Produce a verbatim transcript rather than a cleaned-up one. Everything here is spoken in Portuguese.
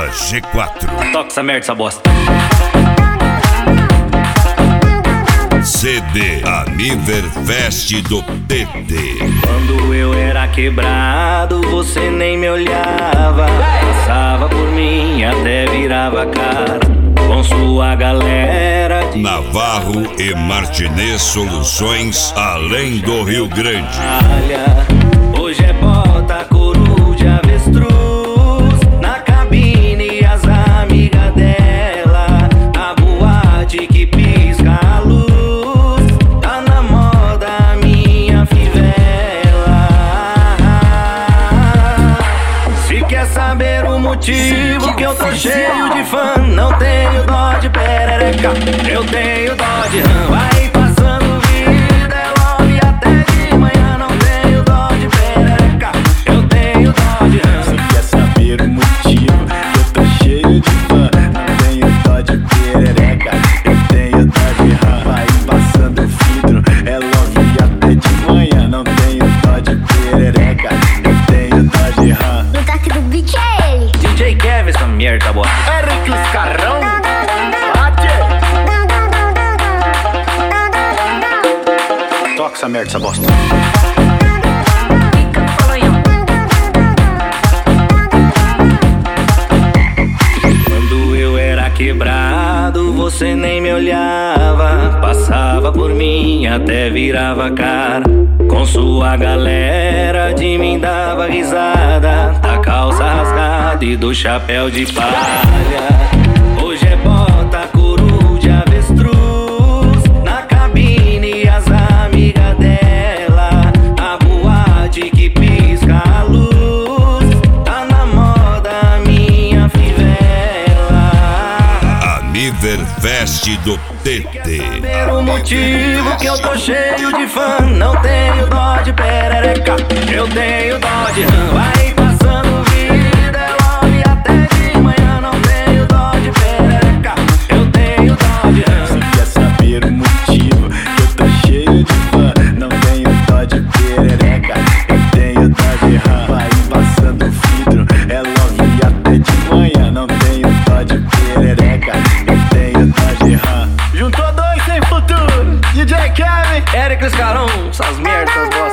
G quatro. Toca essa merda, essa bosta. C D Aniverfest do T T. Quando eu era quebrado, você nem me olhava. Passava por mim, até virava cara. Com sua galera de Navarro e Martinez Soluções, além do Rio Grande. Hoje é bota, couro de avestruz na cabine, as amigas dela. A boate que pisca a luz, tá na moda a minha fivela. Se quer saber o motivo que eu tô cheio de fã, não tenho dó de perereca, eu tenho dó de rã. Vai passando vida, é love até de manhã. Não tenho dó de perereca, eu tenho dó de rã. Se quer saber o motivo que eu tô cheio de fã, não tenho dó de perereca, eu tenho dó de rã. Vai passando vidro, é love até de manhã. Não tenho dó de perereca, eu tenho dó de rã. No toque do beat é ele, D J Kevin, essa merda, boa. Hércules Carrão. Toca essa merda, essa bosta. Quando eu era quebrado, você nem me olhava. Passava por mim, até virava cara. Com sua galera de mim dava risada, da calça rasgada e do chapéu de palha. Hoje é bota, couro de avestruz na cabine, as amigas dela. A boate que pisca a luz, tá na moda a minha fivela. Aniverfest do T T. Saber o motivo que eu tô cheio de fã, não tenho dó de perereca, eu tenho dó de rã. Vai passando vida, é love até de manhã. Não tenho dó de perereca, eu tenho dó de rã. Se quer saber o motivo que eu tô cheio de fã, não tenho dó de perereca, eu tenho dó de rã. Vai passando vidro, é love até de manhã. Não tenho dó de perereca, eu tenho dó de rã. Juntou dois sem futuro, D J Kevin. Hércules Carrão, essas merdas, bosta.